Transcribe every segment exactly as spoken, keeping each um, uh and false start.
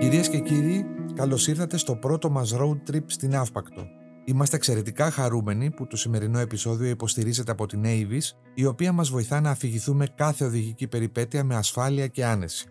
Κυρίες και κύριοι, καλώς ήρθατε στο πρώτο μας road trip στην Ναύπακτο. Είμαστε εξαιρετικά χαρούμενοι που το σημερινό επεισόδιο υποστηρίζεται από την Avis, η οποία μας βοηθά να αφηγηθούμε κάθε οδηγική περιπέτεια με ασφάλεια και άνεση.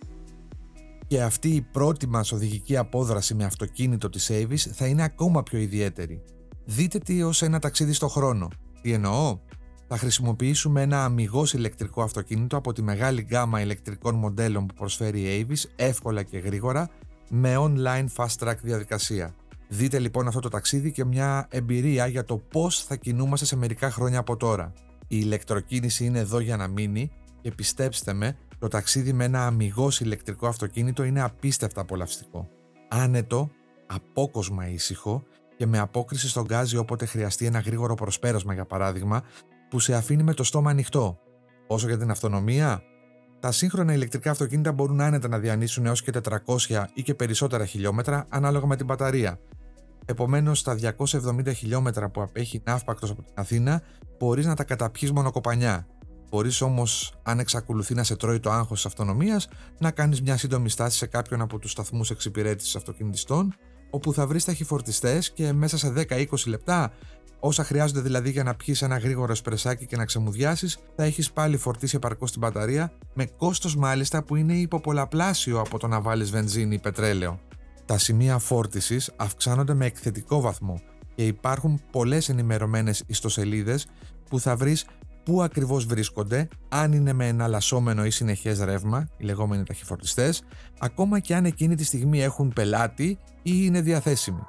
Και αυτή η πρώτη μας οδηγική απόδραση με αυτοκίνητο της Avis θα είναι ακόμα πιο ιδιαίτερη. Δείτε τι ως ένα ταξίδι στο χρόνο. Τι εννοώ? Θα χρησιμοποιήσουμε ένα αμιγώς ηλεκτρικό αυτοκίνητο από τη μεγάλη γκάμα ηλεκτρικών μοντέλων που προσφέρει η Avis, εύκολα και γρήγορα, με online fast track διαδικασία. Δείτε λοιπόν αυτό το ταξίδι και μια εμπειρία για το πώς θα κινούμαστε σε μερικά χρόνια από τώρα. Η ηλεκτροκίνηση είναι εδώ για να μείνει και πιστέψτε με, το ταξίδι με ένα αμιγώς ηλεκτρικό αυτοκίνητο είναι απίστευτα απολαυστικό. Άνετο, απόκοσμα ήσυχο και με απόκριση στον γκάζι όποτε χρειαστεί ένα γρήγορο προσπέρασμα, για παράδειγμα, που σε αφήνει με το στόμα ανοιχτό. Όσο για την αυτονομία, τα σύγχρονα ηλεκτρικά αυτοκίνητα μπορούν άνετα να διανύσουν έως και τετρακόσια ή και περισσότερα χιλιόμετρα ανάλογα με την μπαταρία. Επομένως, στα διακόσια εβδομήντα χιλιόμετρα που απέχει η Ναύπακτος από την Αθήνα, μπορείς να τα καταπιείς μονοκοπανιά. Μπορείς όμως, αν εξακολουθεί να σε τρώει το άγχος της αυτονομίας, να κάνεις μια σύντομη στάση σε κάποιον από τους σταθμούς εξυπηρέτησης αυτοκινητιστών, όπου θα βρεις ταχυφορτιστές και μέσα σε δέκα με είκοσι λεπτά, όσα χρειάζονται δηλαδή για να πιεις ένα γρήγορο εσπρεσάκι και να ξεμουδιάσεις, θα έχεις πάλι φορτίσει επαρκώς την μπαταρία, με κόστος μάλιστα που είναι υποπολαπλάσιο από το να βάλεις βενζίνη ή πετρέλαιο. Τα σημεία φόρτισης αυξάνονται με εκθετικό βαθμό και υπάρχουν πολλές ενημερωμένες ιστοσελίδες που θα βρεις πού ακριβώς βρίσκονται, αν είναι με εναλλασσόμενο ή συνεχές ρεύμα, οι λεγόμενοι ταχυφορτιστές, ακόμα και αν εκείνη τη στιγμή έχουν πελάτη ή είναι διαθέσιμοι.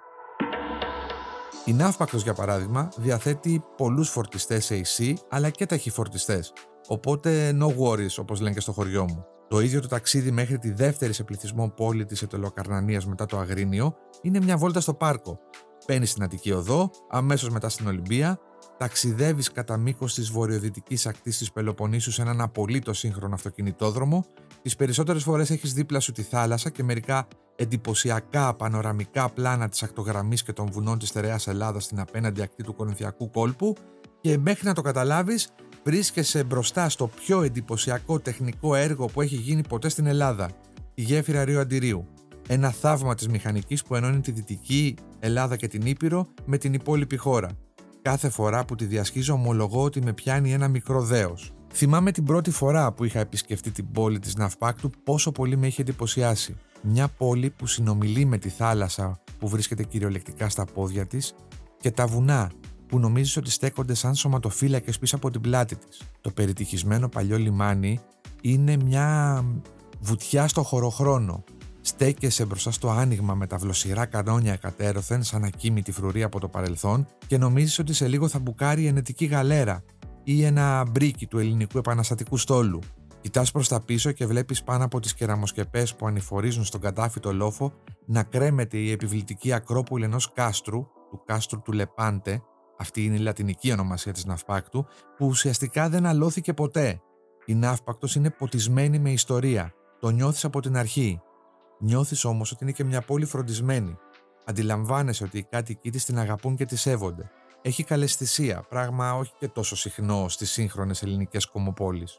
Η Ναύπακτος, για παράδειγμα, διαθέτει πολλούς φορτιστές έι σι αλλά και ταχυφορτιστές, οπότε no worries, όπως λένε και στο χωριό μου. Το ίδιο το ταξίδι μέχρι τη δεύτερη σε πληθυσμό πόλη της Αιτωλοκαρνανίας μετά το Αγρίνιο είναι μια βόλτα στο πάρκο. Μπαίνεις στην Αττική Οδό, αμέσως μετά στην Ολυμπία, ταξιδεύεις κατά μήκος της βορειοδυτικής ακτής της Πελοποννήσου σε έναν απολύτως σύγχρονο αυτοκινητόδρομο, τις περισσότερες φορές έχεις δίπλα σου τη θάλασσα και μερικά εντυπωσιακά πανοραμικά πλάνα της ακτογραμμής και των βουνών της στερεάς Ελλάδας στην απέναντι ακτή του Κορινθιακού κόλπου και μέχρι να το καταλάβεις βρίσκεσαι μπροστά στο πιο εντυπωσιακό τεχνικό έργο που έχει γίνει ποτέ στην Ελλάδα, η γέφυρα Ρείου Αντιρείου. Ένα θαύμα της μηχανικής που ενώνει τη Δυτική Ελλάδα και την Ήπειρο με την υπόλοιπη χώρα. Κάθε φορά που τη διασχίζω ομολογώ ότι με πιάνει ένα μικρό δέος. Θυμάμαι την πρώτη φορά που είχα επισκεφτεί την πόλη της Ναυπάκτου πόσο πολύ με είχε εντυπωσιάσει. Μια πόλη που συνομιλεί με τη θάλασσα που βρίσκεται κυριολεκτικά στα πόδια της και τα βουνά που νομίζεις ότι στέκονται σαν σωματοφύλακες πίσω από την πλάτη της. Το περιτυχισμένο παλιό λιμάνι είναι μια βουτιά στο χωροχρόνο. Στέκεσαι μπροστά στο άνοιγμα με τα βλοσιρά κανόνια εκατέρωθεν σαν ακίμητη φρουρή από το παρελθόν και νομίζεις ότι σε λίγο θα μπουκάρει η ενετική γαλέρα ή ένα μπρίκι του ελληνικού επαναστατικού στόλου. Κοιτάς προς τα πίσω και βλέπεις πάνω από τις κεραμοσκεπές που ανηφορίζουν στον κατάφυτο λόφο να κρέμεται η επιβλητική ακρόπολη ενός κάστρου, του κάστρου του Λεπάντε, αυτή είναι η λατινική ονομασία της Ναυπάκτου, που ουσιαστικά δεν αλώθηκε ποτέ. Η Ναύπακτος είναι ποτισμένη με ιστορία. Το νιώθεις από την αρχή. Νιώθεις όμως ότι είναι και μια πόλη φροντισμένη. Αντιλαμβάνεσαι ότι οι κάτοικοί της την αγαπούν και τη σέβονται. Έχει καλαισθησία, πράγμα όχι και τόσο συχνό στις σύγχρονες ελληνικές κομμοπόλεις.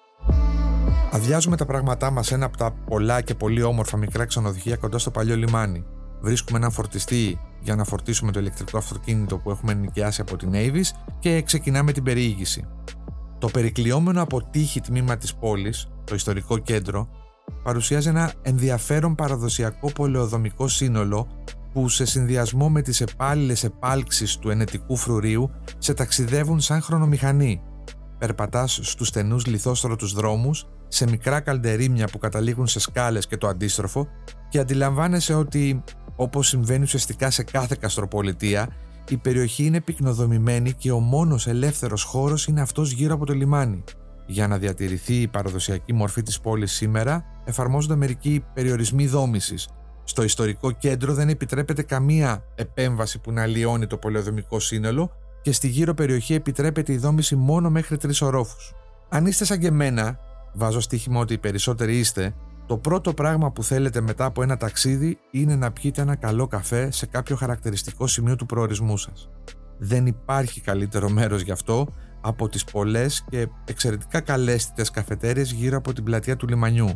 Αδειάζουμε τα πράγματά μας σε ένα από τα πολλά και πολύ όμορφα μικρά ξενοδοχεία κοντά στο παλιό λιμάνι. Βρίσκουμε έναν φορτιστή για να φορτίσουμε το ηλεκτρικό αυτοκίνητο που έχουμε νοικιάσει από την Avis και ξεκινάμε την περιήγηση. Το περικλειόμενο από τείχη τμήμα της πόλης, το ιστορικό κέντρο, παρουσιάζει ένα ενδιαφέρον παραδοσιακό πολεοδομικό σύνολο που σε συνδυασμό με τις επάλληλες επάλξεις του ενετικού φρουρίου σε ταξιδεύουν σαν χρονομηχανή. Περπατάς στους στενούς λιθόστρωτους δρόμους, σε μικρά καλντερίμια που καταλήγουν σε σκάλες και το αντίστροφο και αντιλαμβάνεσαι ότι, όπως συμβαίνει ουσιαστικά σε κάθε καστροπολιτεία, η περιοχή είναι πυκνοδομημένη και ο μόνος ελεύθερος χώρος είναι αυτός γύρω από το λιμάνι. Για να διατηρηθεί η παραδοσιακή μορφή της πόλης σήμερα, εφαρμόζονται μερικοί περιορισμοί δόμησης. Στο ιστορικό κέντρο δεν επιτρέπεται καμία επέμβαση που να αλλοιώνει το πολεοδομικό σύνολο και στη γύρω περιοχή επιτρέπεται η δόμηση μόνο μέχρι τρεις ορόφους. Αν είστε σαν και εμένα, βάζω στοίχημα ότι οι περισσότεροι είστε, το πρώτο πράγμα που θέλετε μετά από ένα ταξίδι είναι να πιείτε ένα καλό καφέ σε κάποιο χαρακτηριστικό σημείο του προορισμού σας. Δεν υπάρχει καλύτερο μέρος γι' αυτό από τις πολλές και εξαιρετικά καλέσθητες καφετέριες γύρω από την πλατεία του λιμανιού.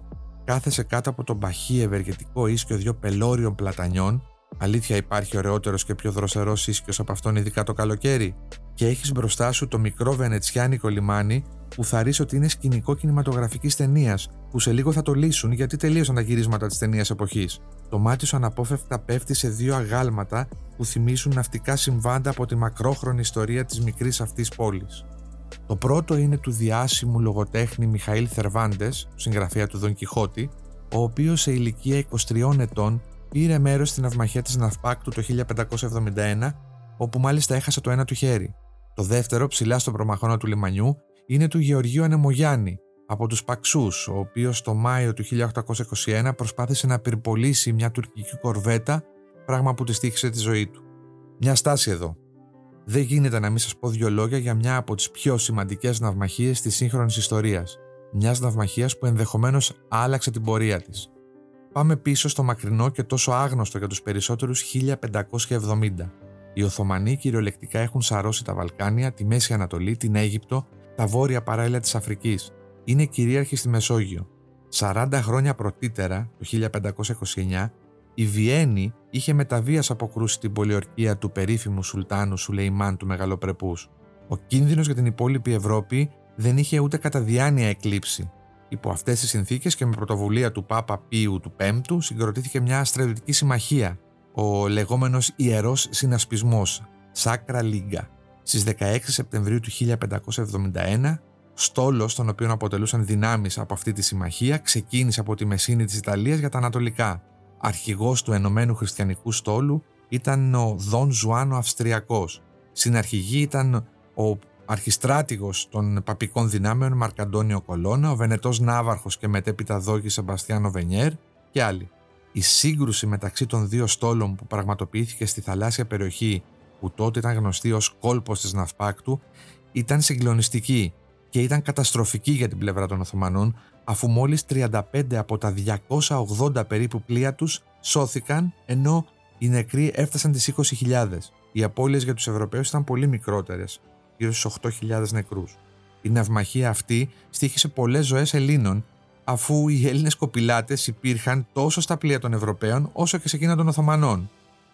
κάθεσαι κάτω από τον παχύ ευεργετικό ίσκιο δύο πελώριων πλατανιών. Αλήθεια, υπάρχει ωραιότερος και πιο δροσερός ίσκιος από αυτόν, ειδικά το καλοκαίρι? Και έχεις μπροστά σου το μικρό βενετσιάνικο λιμάνι που θα ρίξει ότι είναι σκηνικό κινηματογραφικής ταινίας, που σε λίγο θα το λύσουν γιατί τελείωσαν τα γυρίσματα της ταινίας εποχής. Το μάτι σου αναπόφευκτα πέφτει σε δύο αγάλματα που θυμίζουν ναυτικά συμβάντα από τη μακρόχρονη ιστορία της μικρής αυτής πόλης. Το πρώτο είναι του διάσημου λογοτέχνη Μιχαήλ Θερβάντες, συγγραφέα του Δον Κιχώτη, ο οποίος σε ηλικία είκοσι τριών ετών πήρε μέρος στην ναυμαχία της Ναυπάκτου το χίλια πεντακόσια εβδομήντα ένα, όπου μάλιστα έχασε το ένα του χέρι. Το δεύτερο, ψηλά στον προμαχώνα του λιμανιού, είναι του Γεωργίου Ανεμογιάννη, από τους Παξούς, ο οποίος το Μάιο του χίλια οκτακόσια είκοσι ένα προσπάθησε να πυρπολίσει μια τουρκική κορβέτα, πράγμα που της τύχησε τη ζωή του. Μια στάση εδώ. Δεν γίνεται να μην σας πω δύο λόγια για μια από τις πιο σημαντικές ναυμαχίες της σύγχρονης ιστορίας. Μιας ναυμαχίας που ενδεχομένως άλλαξε την πορεία της. Πάμε πίσω στο μακρινό και τόσο άγνωστο για τους περισσότερους χίλια πεντακόσια εβδομήντα. Οι Οθωμανοί κυριολεκτικά έχουν σαρώσει τα Βαλκάνια, τη Μέση Ανατολή, την Αίγυπτο, τα βόρεια παράιλα της Αφρικής. Είναι κυρίαρχοι στη Μεσόγειο. σαράντα χρόνια πρωτήτερα, το χίλια πεντακόσια είκοσι εννιά, η Βιέννη είχε μεταβίας αποκρούσει την πολιορκία του περίφημου Σουλτάνου Σουλεϊμάν του Μεγαλοπρεπούς. Ο κίνδυνος για την υπόλοιπη Ευρώπη δεν είχε ούτε κατά διάνοια εκλείψει. Υπό αυτές τις συνθήκες και με πρωτοβουλία του Πάπα Πίου του Πέμπτου συγκροτήθηκε μια στρατιωτική συμμαχία, ο λεγόμενος Ιερός Συνασπισμός, Sacra Liga. Στις δεκαέξι Σεπτεμβρίου του χίλια πεντακόσια εβδομήντα ένα, στόλος, τον οποίο αποτελούσαν δυνάμεις από αυτή τη συμμαχία, ξεκίνησε από τη Μεσίνη της Ιταλίας για τα Ανατολικά. Αρχηγός του Ενωμένου Χριστιανικού Στόλου ήταν ο Δον Ζουάν ο Αυστριακός. Συναρχηγοί ήταν ο αρχιστράτηγος των παπικών δυνάμεων Μαρκαντώνιο Κολώνα, ο Βενετός Ναύαρχος και μετέπειτα δόγης Σεμπαστιάνο Βενιέρ και άλλοι. Η σύγκρουση μεταξύ των δύο στόλων που πραγματοποιήθηκε στη θαλάσσια περιοχή, που τότε ήταν γνωστή ως κόλπος της Ναυπάκτου, ήταν συγκλονιστική και ήταν καταστροφική για την πλευρά των Οθωμανών, αφού μόλις τριάντα πέντε από τα διακόσια ογδόντα περίπου πλοία τους σώθηκαν, ενώ οι νεκροί έφτασαν τις είκοσι χιλιάδες. Οι απώλειες για τους Ευρωπαίους ήταν πολύ μικρότερες, γύρω στους οκτώ χιλιάδες νεκρούς. Η ναυμαχία αυτή στοίχησε πολλές ζωές Ελλήνων, αφού οι Έλληνες κοπηλάτες υπήρχαν τόσο στα πλοία των Ευρωπαίων όσο και σε εκείνα των Οθωμανών.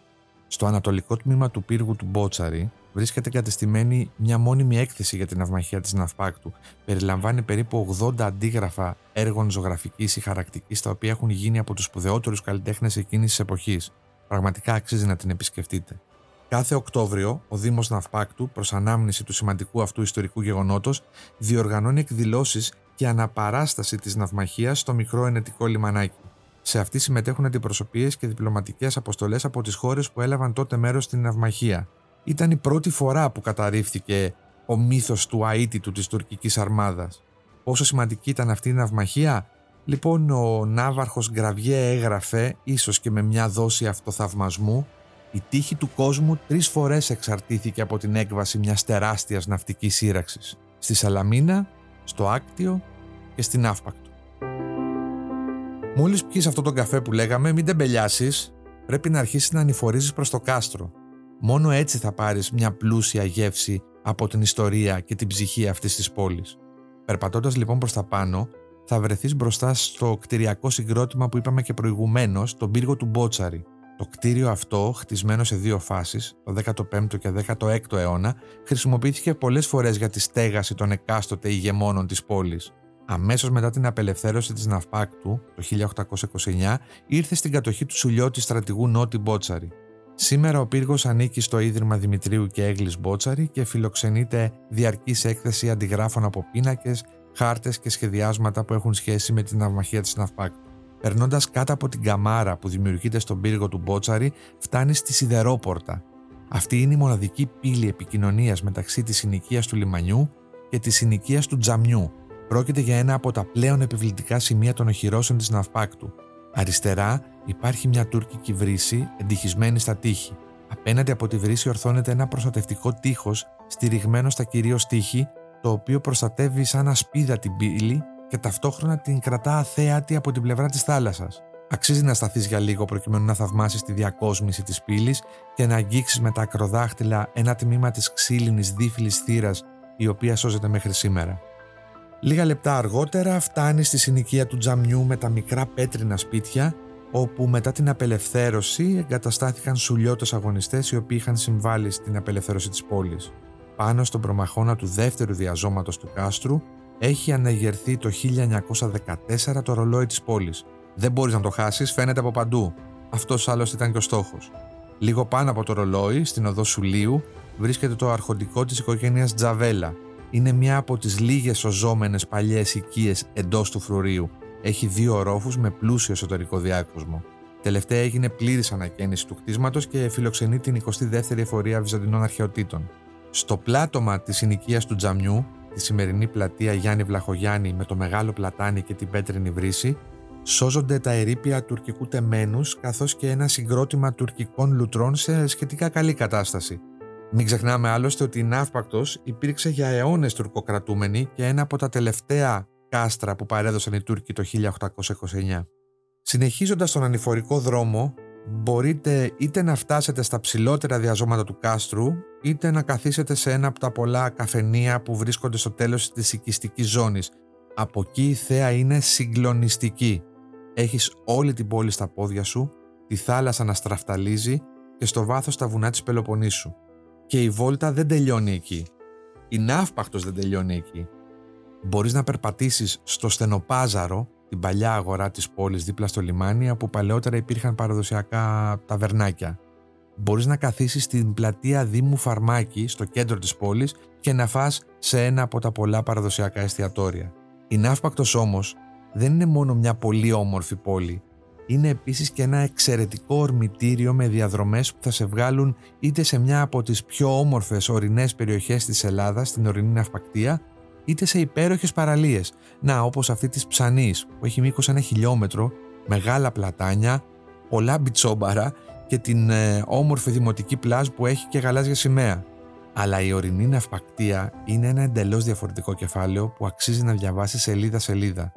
Στο ανατολικό τμήμα του πύργου του Μπότσαρη βρίσκεται εγκατεστημένη μια μόνιμη έκθεση για την ναυμαχία της Ναυπάκτου. Περιλαμβάνει περίπου ογδόντα αντίγραφα έργων ζωγραφικής ή χαρακτικής, τα οποία έχουν γίνει από τους σπουδαιότερους καλλιτέχνες εκείνης της εποχής. Πραγματικά αξίζει να την επισκεφτείτε. Κάθε Οκτώβριο, ο Δήμος Ναυπάκτου, προς ανάμνηση του σημαντικού αυτού ιστορικού γεγονότος, διοργανώνει εκδηλώσεις και αναπαράσταση της ναυμαχίας στο μικρό ενετικό λιμανάκι. Σε αυτή συμμετέχουν αντιπροσωπείες και διπλωματικές αποστολές από τις χώρες που έλαβαν τότε μέρος στην ναυμαχία. Ήταν η πρώτη φορά που καταρρίφθηκε ο μύθος του αίτητου της τουρκικής αρμάδας. Πόσο σημαντική ήταν αυτή η ναυμαχία? Λοιπόν, ο ναύαρχος Γκραβιέ έγραφε, ίσως και με μια δόση αυτοθαυμασμού, η τύχη του κόσμου τρεις φορές εξαρτήθηκε από την έκβαση μιας τεράστιας ναυτικής σύραξης. Στη Σαλαμίνα, στο Άκτιο και στην Ναύπακτο. Μόλις πιείς αυτό τον καφέ που λέγαμε, μην τεμπελιάσεις, πρέπει να αρχίσεις να ανηφορίζεις προς το κάστρο. Μόνο έτσι θα πάρεις μια πλούσια γεύση από την ιστορία και την ψυχή αυτής της πόλης. Περπατώντας λοιπόν προς τα πάνω, θα βρεθείς μπροστά στο κτηριακό συγκρότημα που είπαμε και προηγουμένως, τον πύργο του Μπότσαρη. Το κτίριο αυτό, χτισμένο σε δύο φάσεις, το δέκατο πέμπτο και δέκατο έκτο αιώνα, χρησιμοποιήθηκε πολλές φορές για τη στέγαση των εκάστοτε ηγεμόνων της πόλης. Αμέσως μετά την απελευθέρωση της Ναυπάκτου, το χίλια οκτακόσια είκοσι εννιά, ήρθε στην κατοχή του Σουλιώτη στρατηγού Νότι Μπότσαρη. Σήμερα ο πύργος ανήκει στο Ίδρυμα Δημητρίου και Έγλης Μπότσαρη και φιλοξενείται διαρκής έκθεση αντιγράφων από πίνακες, χάρτες και σχεδιάσματα που έχουν σχέση με την ναυμαχία της Ναυπάκτου. Περνώντας κάτω από την καμάρα που δημιουργείται στον πύργο του Μπότσαρη, φτάνει στη Σιδερόπορτα. Αυτή είναι η μοναδική πύλη επικοινωνίας μεταξύ της συνοικίας του λιμανιού και της συνοικίας του Τζαμιού. Πρόκειται για ένα από τα πλέον επιβλητικά σημεία των οχυρώσεων της Ναυπάκτου. Αριστερά υπάρχει μια τουρκική βρύση εντυχισμένη στα τείχη. Απέναντι από τη βρύση ορθώνεται ένα προστατευτικό τείχος στηριγμένο στα κυρίως τείχη, το οποίο προστατεύει σαν ασπίδα την πύλη και ταυτόχρονα την κρατά αθέατη από την πλευρά της θάλασσας. Αξίζει να σταθείς για λίγο προκειμένου να θαυμάσεις τη διακόσμηση της πύλης και να αγγίξεις με τα ακροδάχτυλα ένα τμήμα της ξύλινης δίφυλης θύρας, η οποία σώζεται μέχρι σήμερα. Λίγα λεπτά αργότερα φτάνει στη συνοικία του Τζαμιού με τα μικρά πέτρινα σπίτια, όπου μετά την απελευθέρωση εγκαταστάθηκαν σουλιώτες αγωνιστές οι οποίοι είχαν συμβάλει στην απελευθέρωση της πόλης. Πάνω στον προμαχώνα του δεύτερου διαζώματος του κάστρου έχει αναγερθεί το χίλια εννιακόσια δεκατέσσερα το ρολόι της πόλης. Δεν μπορείς να το χάσεις, φαίνεται από παντού. Αυτός άλλος ήταν και ο στόχος. Λίγο πάνω από το ρολόι, στην οδό Σουλίου, βρίσκεται το αρχοντικό της οικογένειας Τζαβέλα. Είναι μια από τις λίγες οζόμενες παλιές οικίες εντός του φρουρίου. Έχει δύο ορόφους με πλούσιο εσωτερικό διάκοσμο. Τελευταία έγινε πλήρης ανακαίνιση του κτίσματος και φιλοξενεί την εικοστή δεύτερη εφορία Βυζαντινών Αρχαιοτήτων. Στο πλάτωμα της συνοικίας του Τζαμιού, τη σημερινή πλατεία Γιάννη Βλαχογιάννη με το μεγάλο πλατάνι και την πέτρινη βρύση, σώζονται τα ερείπια τουρκικού τεμένους καθώς και ένα συγκρότημα τουρκικών λουτρών σε σχετικά καλή κατάσταση. Μην ξεχνάμε άλλωστε ότι η Ναύπακτος υπήρξε για αιώνες τουρκοκρατούμενη και ένα από τα τελευταία κάστρα που παρέδωσαν οι Τούρκοι το χίλια οκτακόσια είκοσι εννιά. Συνεχίζοντας τον ανηφορικό δρόμο, μπορείτε είτε να φτάσετε στα ψηλότερα διαζώματα του κάστρου, είτε να καθίσετε σε ένα από τα πολλά καφενεία που βρίσκονται στο τέλος της οικιστικής ζώνης. Από εκεί η θέα είναι συγκλονιστική. Έχεις όλη την πόλη στα πόδια σου, τη θάλασσα να στραφταλίζει και στο βάθος τα βουνά της Πελοποννήσου. Και η βόλτα δεν τελειώνει εκεί. Η Ναύπακτος δεν τελειώνει εκεί. Μπορείς να περπατήσεις στο Στενοπάζαρο, την παλιά αγορά της πόλης δίπλα στο λιμάνι, όπου παλαιότερα υπήρχαν παραδοσιακά ταβερνάκια. Μπορείς να καθίσεις στην πλατεία Δήμου Φαρμάκη, στο κέντρο της πόλης, και να φας σε ένα από τα πολλά παραδοσιακά εστιατόρια. Η Ναύπακτος όμως δεν είναι μόνο μια πολύ όμορφη πόλη. Είναι επίσης και ένα εξαιρετικό ορμητήριο με διαδρομές που θα σε βγάλουν είτε σε μια από τις πιο όμορφες ορεινές περιοχές της Ελλάδας, στην ορεινή Ναυπακτία, είτε σε υπέροχες παραλίες. Να, όπως αυτή της Ψανής, που έχει μήκος ένα χιλιόμετρο, μεγάλα πλατάνια, πολλά μπιτσόμπαρα και την ε, όμορφη δημοτική πλάζ που έχει και γαλάζια σημαία. Αλλά η ορεινή Ναυπακτία είναι ένα εντελώς διαφορετικό κεφάλαιο που αξίζει να διαβάσει σελίδα-σελίδα.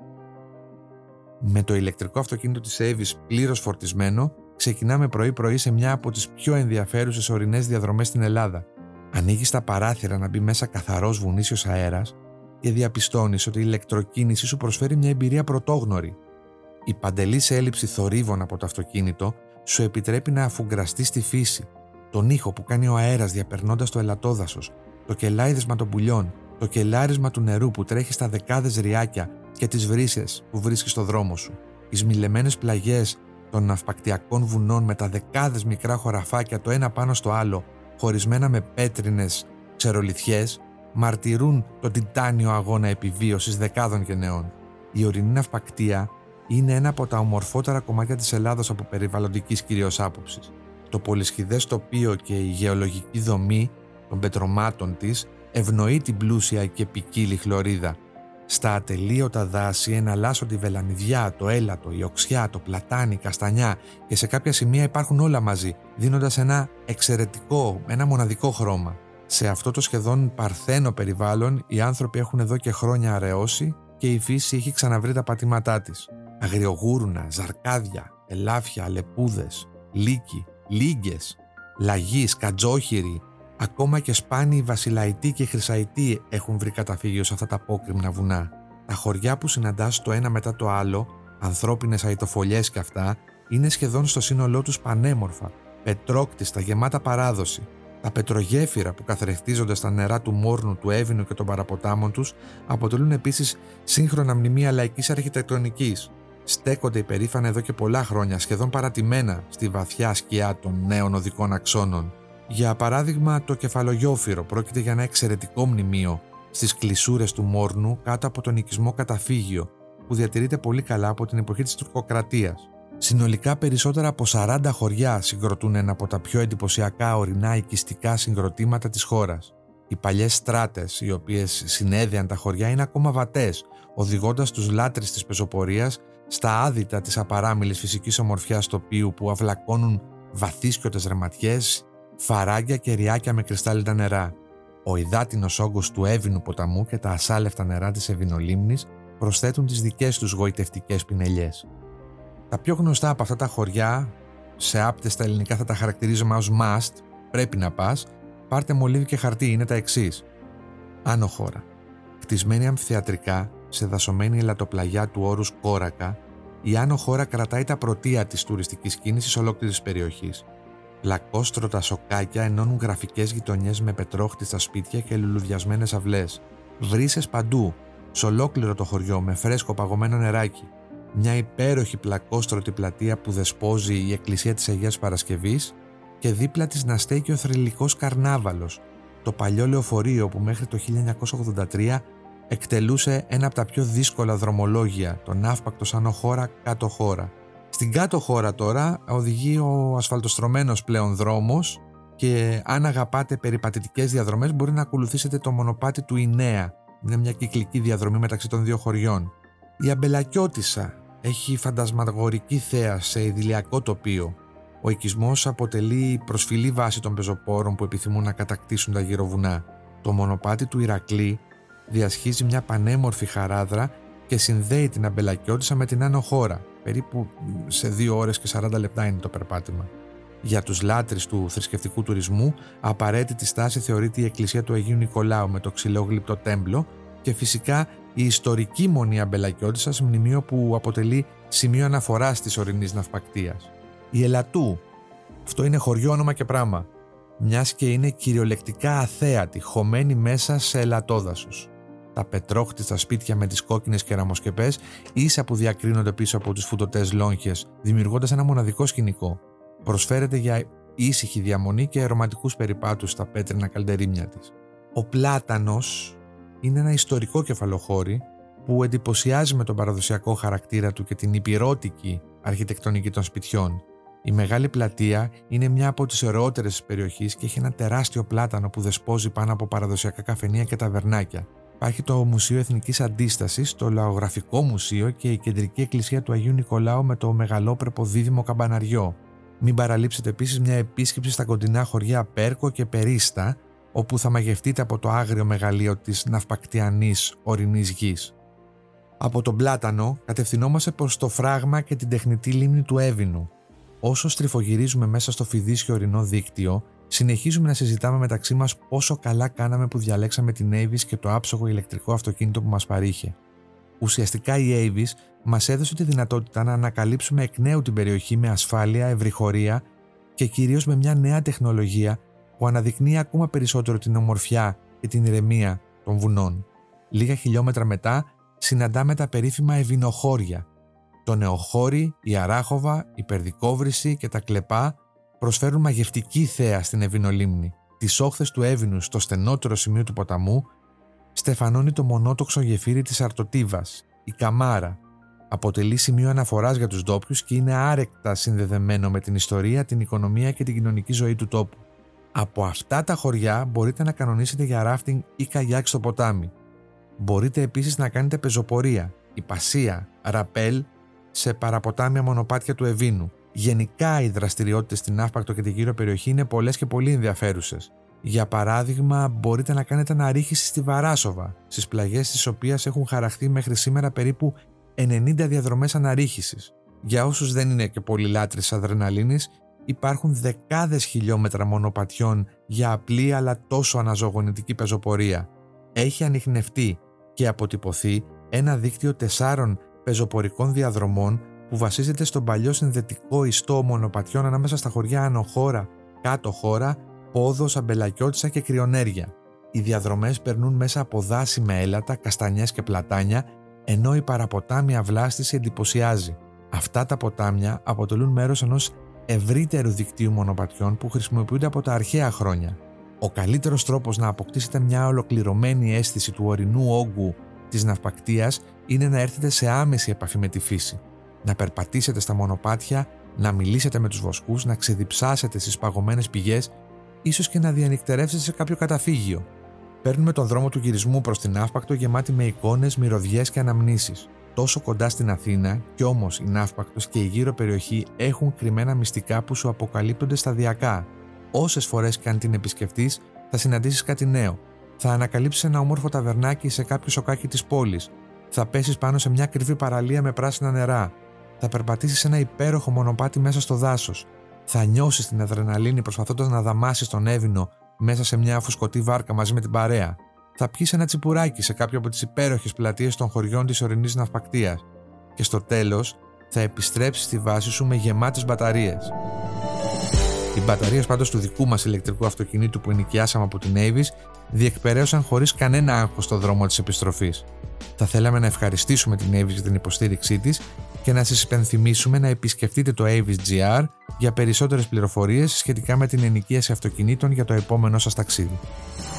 Με το ηλεκτρικό αυτοκίνητο της Avis πλήρως φορτισμένο, ξεκινάμε πρωί-πρωί σε μια από τις πιο ενδιαφέρουσες ορεινές διαδρομές στην Ελλάδα. Ανοίγεις τα παράθυρα να μπει μέσα καθαρός βουνίσιος αέρας και διαπιστώνεις ότι η ηλεκτροκίνηση σου προσφέρει μια εμπειρία πρωτόγνωρη. Η παντελής έλλειψη θορύβων από το αυτοκίνητο σου επιτρέπει να αφουγκραστείς τη φύση, τον ήχο που κάνει ο αέρας διαπερνώντας το ελατόδασος, το κελάιδεσμα των πουλιών, το κελάρισμα του νερού που τρέχει στα δεκάδες ριάκια και τις βρύσες που βρίσκεις στο δρόμο σου, οι σμιλεμένες πλαγιές των ναυπακτιακών βουνών με τα δεκάδες μικρά χωραφάκια το ένα πάνω στο άλλο, χωρισμένα με πέτρινες ξερολιθιές, μαρτυρούν τον τιτάνιο αγώνα επιβίωσης δεκάδων γενεών. Η ορεινή Ναυπακτία είναι ένα από τα ομορφότερα κομμάτια της Ελλάδος από περιβαλλοντικής κυρίως άποψης. Το πολυσχηδές τοπίο και η γεωλογική δομή των πετρωμάτων της ευνοεί την πλούσια και ποικίλη χλωρίδα. Στα ατελείωτα δάση εναλλάσσονται η βελανιδιά, το έλατο, η οξιά, το πλατάνι, η καστανιά και σε κάποια σημεία υπάρχουν όλα μαζί, δίνοντας ένα εξαιρετικό, ένα μοναδικό χρώμα. Σε αυτό το σχεδόν παρθένο περιβάλλον οι άνθρωποι έχουν εδώ και χρόνια αραιώσει και η φύση έχει ξαναβρει τα πατήματά της. Αγριογούρουνα, ζαρκάδια, ελάφια, αλεπούδες, λύκοι, λίγκες, λαγοί, σκατζόχυροι, ακόμα και σπάνιοι βασιλαϊτοί και χρυσαϊτοί έχουν βρει καταφύγιο σε αυτά τα απόκρημνα βουνά. Τα χωριά που συναντάς το ένα μετά το άλλο, ανθρώπινες αητοφολιές κι αυτά, είναι σχεδόν στο σύνολό τους πανέμορφα, πετρόκτιστα, γεμάτα παράδοση. Τα πετρογέφυρα που καθρεφτίζονται στα νερά του Μόρνου, του Εύινου και των παραποτάμων τους αποτελούν επίσης σύγχρονα μνημεία λαϊκής αρχιτεκτονικής. Στέκονται υπερήφανα εδώ και πολλά χρόνια, σχεδόν παρατημένα στη βαθιά σκιά των νέων οδικών αξώνων. Για παράδειγμα, το Κεφαλογιόφυρο πρόκειται για ένα εξαιρετικό μνημείο στις κλεισούρες του Μόρνου κάτω από τον οικισμό Καταφύγιο, που διατηρείται πολύ καλά από την εποχή της τουρκοκρατίας. Συνολικά περισσότερα από σαράντα χωριά συγκροτούν ένα από τα πιο εντυπωσιακά ορεινά οικιστικά συγκροτήματα της χώρας. Οι παλιές στράτες, οι οποίες συνέδεαν τα χωριά, είναι ακόμα βατές, οδηγώντας τους λάτρεις της πεζοπορίας στα άδυτα της απαράμιλης φυσικής ομορφιάς τοπίου που αυλακώνουν βαθύσκιωτες ρεματιές, φαράγγια και ριάκια με κρυστάλλινα νερά. Ο υδάτινος όγκος του Εύινου ποταμού και τα ασάλευτα νερά της Ευινολίμνης προσθέτουν τις δικές τους γοητευτικές πινελιές. Τα πιο γνωστά από αυτά τα χωριά, σε άπτες στα ελληνικά θα τα χαρακτηρίζουμε ως must, πρέπει να πας, πάρτε μολύβι και χαρτί, είναι τα εξής. Άνω χώρα. Χτισμένη αμφιθεατρικά, σε δασωμένη ελατοπλαγιά του όρους Κόρακα, η Άνω Χώρα κρατάει τα πρωτεία της τουριστικής κίνησης ολόκληρης περιοχής. Πλακόστρωτα σοκάκια ενώνουν γραφικές γειτονιές με πετρόχτιστα σπίτια και λουλουδιασμένες αυλές. Βρύσες παντού, σε ολόκληρο το χωριό, με φρέσκο παγωμένο νεράκι. Μια υπέροχη πλακόστρωτη πλατεία που δεσπόζει η εκκλησία της Αγίας Παρασκευής και δίπλα της να στέκει ο θρυλικός Καρνάβαλος, το παλιό λεωφορείο που μέχρι το χίλια εννιακόσια ογδόντα τρία εκτελούσε ένα από τα πιο δύσκολα δρομολόγια, τον ναύπακτο Άνω Χώρα κάτω χώρα. Στην κάτω χώρα τώρα οδηγεί ο ασφαλτοστρωμένος πλέον δρόμος και αν αγαπάτε περιπατητικές διαδρομές μπορεί να ακολουθήσετε το μονοπάτι του Ινέα. Είναι μια κυκλική διαδρομή μεταξύ των δύο χωριών. Η Αμπελακιώτισσα έχει φαντασμαγορική θέα σε ιδηλιακό τοπίο. Ο οικισμός αποτελεί προσφυλή βάση των πεζοπόρων που επιθυμούν να κατακτήσουν τα γύρω βουνά. Το μονοπάτι του Ηρακλή διασχίζει μια πανέμορφη χαράδρα και συνδέει την Αμπελακιώτισσα με την Άνω Χώρα. Περίπου σε δύο ώρες και σαράντα λεπτά είναι το περπάτημα. Για τους λάτρεις του θρησκευτικού τουρισμού, απαραίτητη στάση θεωρείται η εκκλησία του Αγίου Νικολάου με το ξυλόγλυπτο τέμπλο και φυσικά η ιστορική μονή Αμπελακιώτισσας, μνημείο που αποτελεί σημείο αναφοράς της ορεινής ναυπακτίας. Η Ελατού. Αυτό είναι χωριό, όνομα και πράμα, μιας και είναι κυριολεκτικά αθέατη, χωμένη μέσα σε ελατόδασος. Τα πετρόχτιστα σπίτια με τις κόκκινες κεραμοσκεπές ίσα που διακρίνονται πίσω από τους φουντωτές λόγχες, δημιουργώντας ένα μοναδικό σκηνικό. Προσφέρεται για ήσυχη διαμονή και ρομαντικούς περιπάτους στα πέτρινα καλντερίμια της. Ο Πλάτανος είναι ένα ιστορικό κεφαλοχώρι που εντυπωσιάζει με τον παραδοσιακό χαρακτήρα του και την υπηρώτικη αρχιτεκτονική των σπιτιών. Η Μεγάλη Πλατεία είναι μια από τις ωραιότερες της περιοχής και έχει ένα τεράστιο πλάτανο που δεσπόζει πάνω από παραδοσιακά καφενεία και ταβερνάκια. Υπάρχει το Μουσείο Εθνικής Αντίστασης, το Λαογραφικό Μουσείο και η Κεντρική Εκκλησία του Αγίου Νικολάου με το μεγαλόπρεπο δίδυμο καμπαναριό. Μην παραλείψετε επίσης μια επίσκεψη στα κοντινά χωριά Πέρκο και Περίστα, όπου θα μαγευτείτε από το άγριο μεγαλείο της ναυπακτιανής ορεινής γης. Από τον Πλάτανο κατευθυνόμαστε προς το φράγμα και την τεχνητή λίμνη του Έβινου. Όσο στριφογυρίζουμε μέσα στο φιδίσιο ορεινό δίκτυο, συνεχίζουμε να συζητάμε μεταξύ μας πόσο καλά κάναμε που διαλέξαμε την Avis και το άψογο ηλεκτρικό αυτοκίνητο που μας παρήχε. Ουσιαστικά η Avis μας έδωσε τη δυνατότητα να ανακαλύψουμε εκ νέου την περιοχή με ασφάλεια, ευρυχωρία και κυρίως με μια νέα τεχνολογία που αναδεικνύει ακόμα περισσότερο την ομορφιά και την ηρεμία των βουνών. Λίγα χιλιόμετρα μετά συναντάμε τα περίφημα Ευινοχώρια. Το Νεοχώρι, η Αράχοβα, η Περδικόβρηση και τα Κλεπά προσφέρουν μαγευτική θέα στην Ευινολίμνη. Τις όχθες του Έβινου, στο στενότερο σημείο του ποταμού, στεφανώνει το μονότοξο γεφύρι της Αρτοτίβας, η Καμάρα. Αποτελεί σημείο αναφοράς για τους ντόπιους και είναι άρεκτα συνδεδεμένο με την ιστορία, την οικονομία και την κοινωνική ζωή του τόπου. Από αυτά τα χωριά μπορείτε να κανονίσετε για ράφτινγκ ή καγιάκ στο ποτάμι. Μπορείτε επίσης να κάνετε πεζοπορία, υπασία, ραπέλ σε παραποτάμια μονοπάτια του Εβίνου. Γενικά οι δραστηριότητες στην Ναύπακτο και τη γύρω περιοχή είναι πολλές και πολύ ενδιαφέρουσες. Για παράδειγμα, μπορείτε να κάνετε αναρρίχηση στη Βαράσοβα, στις πλαγιές της οποίας έχουν χαραχθεί μέχρι σήμερα περίπου ενενήντα διαδρομές αναρρίχησης. Για όσους δεν είναι και πολύ λάτρεις αδρεναλίνης, υπάρχουν δεκάδες χιλιόμετρα μονοπατιών για απλή αλλά τόσο αναζωογονητική πεζοπορία. Έχει ανιχνευτεί και αποτυπωθεί ένα δίκτυο τεσσάρων πεζοπορικών διαδρομών που βασίζεται στον παλιό συνδετικό ιστό μονοπατιών ανάμεσα στα χωριά Άνω Χώρα, Κάτω Χώρα, Πόδος, Αμπελακιώτισσα και Κρυονέρια. Οι διαδρομές περνούν μέσα από δάση με έλατα, καστανιές και πλατάνια, ενώ η παραποτάμια βλάστηση εντυπωσιάζει. Αυτά τα ποτάμια αποτελούν μέρος ενός ευρύτερου δικτύου μονοπατιών που χρησιμοποιούνται από τα αρχαία χρόνια. Ο καλύτερος τρόπος να αποκτήσετε μια ολοκληρωμένη αίσθηση του ορεινού όγκου της ναυπακτίας είναι να έρθετε σε άμεση επαφή με τη φύση. Να περπατήσετε στα μονοπάτια, να μιλήσετε με τους βοσκούς, να ξεδιψάσετε στις παγωμένες πηγές, ίσως και να διανυκτερεύσετε σε κάποιο καταφύγιο. Παίρνουμε τον δρόμο του γυρισμού προς την Ναύπακτο γεμάτη με εικόνες, μυρωδιές και αναμνήσεις. Τόσο κοντά στην Αθήνα, κι όμως η Ναύπακτος και η γύρω περιοχή έχουν κρυμμένα μυστικά που σου αποκαλύπτονται σταδιακά. Όσες φορές και αν την επισκεφτείς, θα συναντήσεις κάτι νέο. Θα ανακαλύψεις ένα όμορφο ταβερνάκι σε κάποιο σοκάκι της πόλης. Θα πέσεις πάνω σε μια κρυφή παραλία με πράσινα νερά. Θα περπατήσεις ένα υπέροχο μονοπάτι μέσα στο δάσος. Θα νιώσεις την αδρεναλίνη προσπαθώντας να δαμάσεις τον Έβινο μέσα σε μια φουσκωτή βάρκα μαζί με την παρέα. θα πιεις ένα τσιπουράκι σε κάποια από τις υπέροχες πλατείες των χωριών της ορεινής ναυπακτείας και στο τέλος θα επιστρέψεις στη βάση σου με γεμάτες μπαταρίες. Οι μπαταρίες πάντως του δικού μας ηλεκτρικού αυτοκινήτου που ενοικιάσαμε από την Avis διεκπεραίωσαν χωρίς κανένα άγχος στο δρόμο της επιστροφής. Θα θέλαμε να ευχαριστήσουμε την Avis για την υποστήριξή της και να σας υπενθυμίσουμε να επισκεφτείτε το Avis τζι αρ για περισσότερες πληροφορίες σχετικά με την ενοικίαση αυτοκινήτων για το επόμενό σας ταξίδι.